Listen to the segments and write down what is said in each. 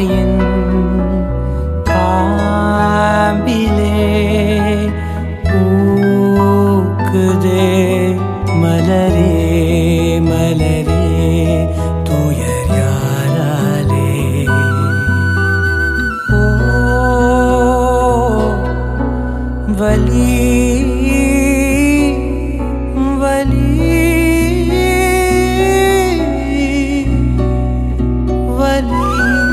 என் காம்பிலே பூக்குதே மலரே மலரே துயர் யாராலே ஓ வலி வலி வலி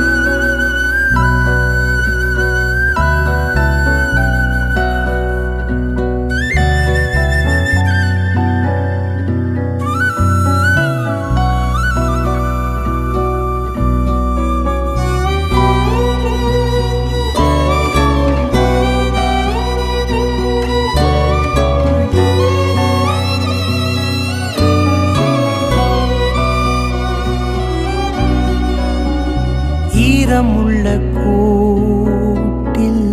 ஈரமுள்ள கூட்டில்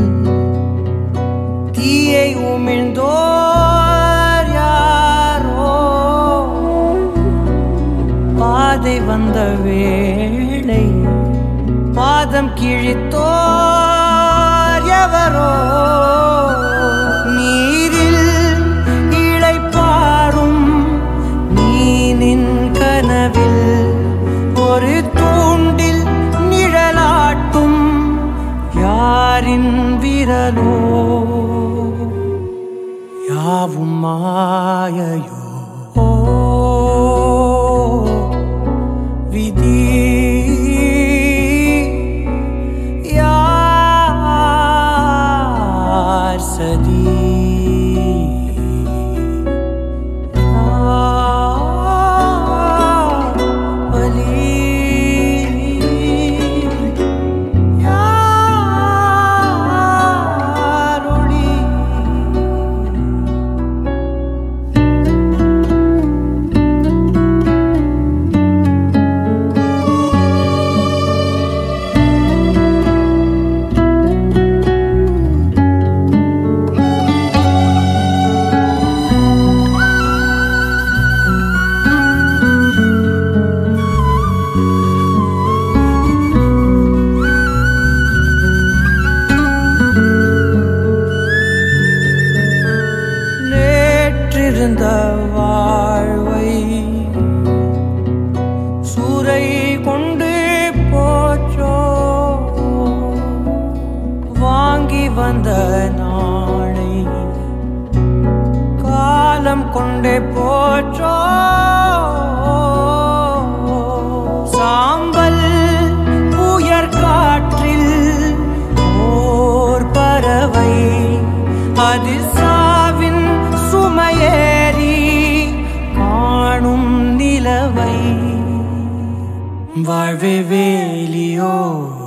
தீயை உமிழ்ந்தோர் யாரோ பாதை வந்த வேளை பாதம் கிழித்தோர் எவரோ நீரில் இளைப்பாறும் மீனின் கனவில் ஒரு தூண்டில் நிழலாட்டும் யாரின் விரலோ யாவும் மாயையோ ஓ விதி யார் சதி இருந்த வாழ்வை சூறை கொண்டு போச்சோ வாங்கி வந்த நாளை காலம் கொண்டே போச்சோ சாம்பல் புயற் காற்றில் ஓர் பறவை அது சாவின் சுமையேறி காணும் நிலவை வாழ்வே வேலியோ